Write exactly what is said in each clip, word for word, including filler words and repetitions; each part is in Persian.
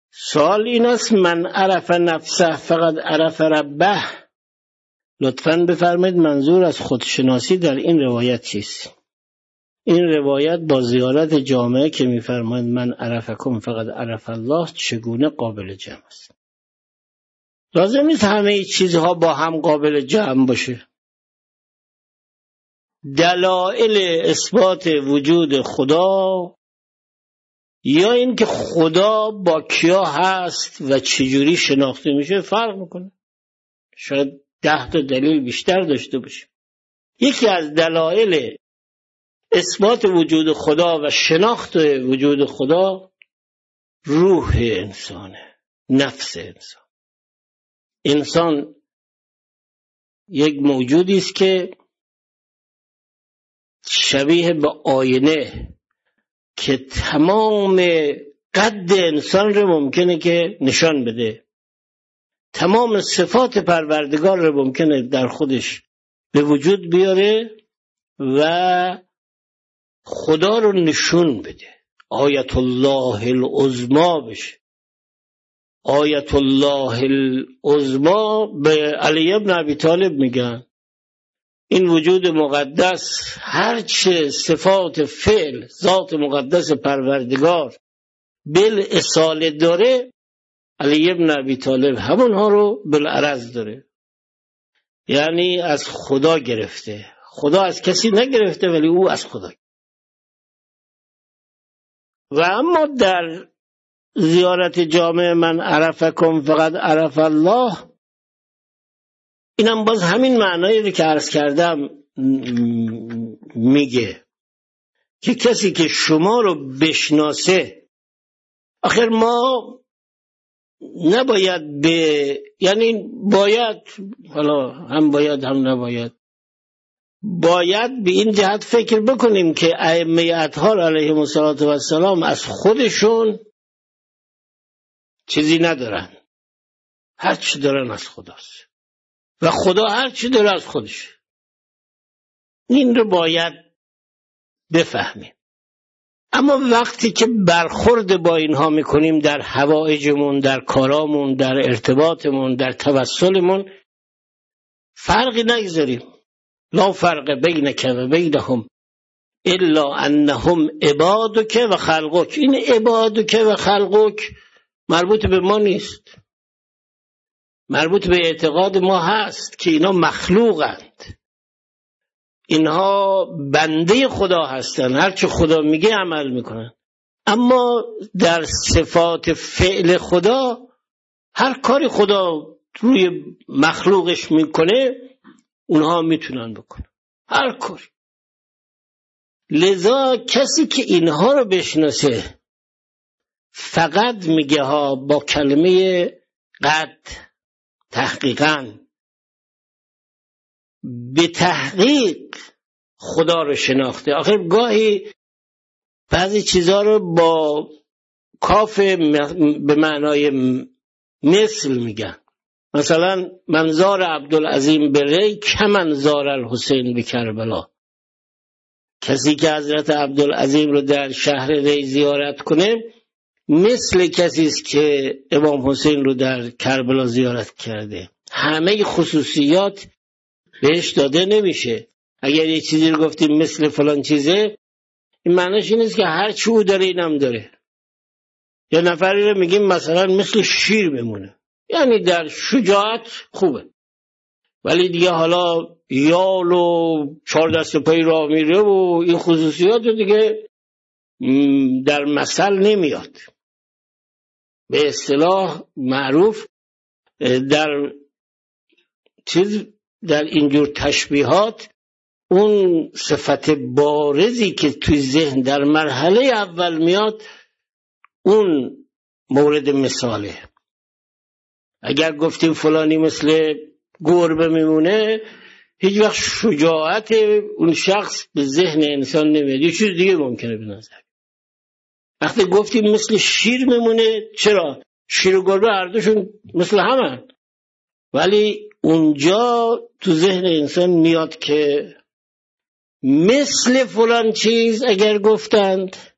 سوال این است من عرف نفسه فقط عرف ربه. لطفاً بفرمایید منظور از خودشناسی در این روایت چیست؟ این روایت با زیارت جامعه که میفرمایند من عرفکم فقط عرف الله چگونه قابل جمع است؟ لازم نیست همه چیزها با هم قابل جمع باشه. دلایل اثبات وجود خدا یا این که خدا با کیا هست و چجوری شناخته میشه فرق میکنه. شاید ده تا دلیل بیشتر داشته باشه. یکی از دلایل اثبات وجود خدا و شناخت وجود خدا روح انسانه، نفس انسان. انسان یک موجودی است که شبیه به آینه که تمام قد انسان رو ممکنه که نشان بده، تمام صفات پروردگار رو ممکنه در خودش به وجود بیاره و خدا رو نشون بده، آیت الله العظما بشه. آیت الله العظما به علی ابن ابی طالب میگن این وجود مقدس هرچه صفات فعل ذات مقدس پروردگار بالاصاله داره، علی ابن ابی طالب همونها رو بالعرض داره. یعنی از خدا گرفته، خدا از کسی نگرفته ولی او از خدا. و اما در زیارت جامع من عرفکم فقط عرف الله، اینم باز همین معنایی رو که عرض کردم میگه که کسی که شما رو بشناسه، آخر ما نباید به، یعنی باید، حالا هم باید هم نباید، باید به این جهت فکر بکنیم که ائمه اطهار علیهم السلام از خودشون چیزی ندارن، هر چی دارن از خداست و خدا هر چی داره از خودش. این رو باید بفهمیم. اما وقتی که برخورد با اینها میکنیم در حوائجمون، در کارامون، در ارتباطمون، در توسلمون، فرقی نگذاریم. لا فرق بینک و بینهم الا انهم عبادک و خلقک. این عبادک و خلقک مربوط به ما نیست، مربوط به اعتقاد ما هست که اینا مخلوقند، اینها بنده خدا هستن، هرچه خدا میگه عمل میکنن. اما در صفات فعل خدا، هر کاری خدا روی مخلوقش میکنه اونها میتونن بکنن، هر کاری. لذا کسی که اینها رو بشناسه فقط میگه ها با کلمه قد، تحقیقاً به تحقیق خدا رو شناخته. آخر گاهی بعضی چیزها رو با کاف به معنای مثل میگن. مثلا منظار عبدالعظیم به ری کمن زار الحسین به کربلا. کسی که حضرت عبدالعظیم رو در شهر ری زیارت کنه مثل کسی است که امام حسین رو در کربلا زیارت کرده. همه خصوصیات بهش داده نمیشه. اگر یه چیزی رو گفتیم مثل فلان چیزه، این معنیش این است که هر چی او داره اینم داره. یا نفری رو میگیم مثلا مثل شیر بمونه، یعنی در شجاعت خوبه ولی دیگه حالا یال و چهار دست پای راه میره و این خصوصیات رو دیگه در مثل نمیاد. به اصطلاح معروف در چیز، در اینجور تشبیهات، اون صفت بارزی که توی ذهن در مرحله اول میاد اون مورد مثاله. اگر گفتیم فلانی مثل گربه میمونه، هیچ وقت شجاعت اون شخص به ذهن انسان نمیاد، یه چیز دیگه ممکنه به نظر. وقتی گفتیم مثل شیر میمونه، چرا؟ شیر و گربه هر دوشون مثل همن، ولی اونجا تو ذهن انسان میاد که مثل فلان چیز اگر گفتند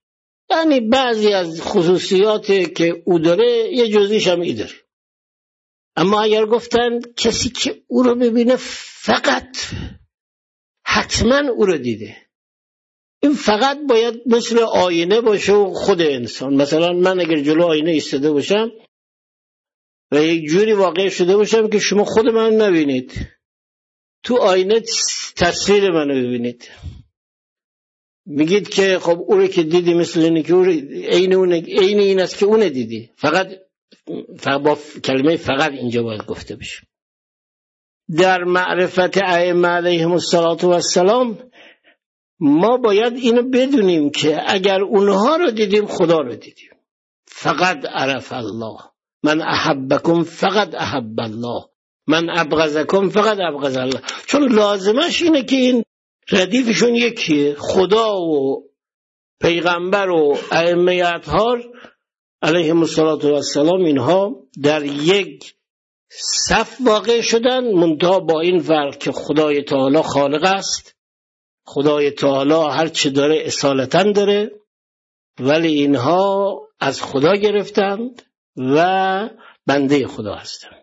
یعنی بعضی از خصوصیاتی که او داره یه جزیش هم ای داره. اما اگر گفتن کسی که او رو ببینه فقط حتما او رو دیده، این فقط باید مثل آینه باشه و خود انسان. مثلا من اگر جلو آینه ایستاده باشم و یک جوری واقع شده باشم که شما خود من نبینید، تو آینه تصویر منو ببینید، میگید که خب او رو که دیدی مثل اینه که عین اون عین این است که اون دیدی. فقط فقط با کلمه فقط اینجا باید گفته بشه. در معرفت ائمه علیهم السلام ما باید اینو بدونیم که اگر اونها رو دیدیم خدا رو دیدیم. فقط عرف الله، من احبکم فقط احب الله، من ابغضکم فقط ابغض الله. چون لازمش اینه که این ردیفشون یکیه، خدا و پیغمبر و ائمه اطهار علیهم السلام اینها در یک صف واقع شدن، منتها با این فرق که خدای تعالی خالق است، خدای تعالی هر چه داره اصالتاً داره، ولی اینها از خدا گرفتند و بنده خدا هستند.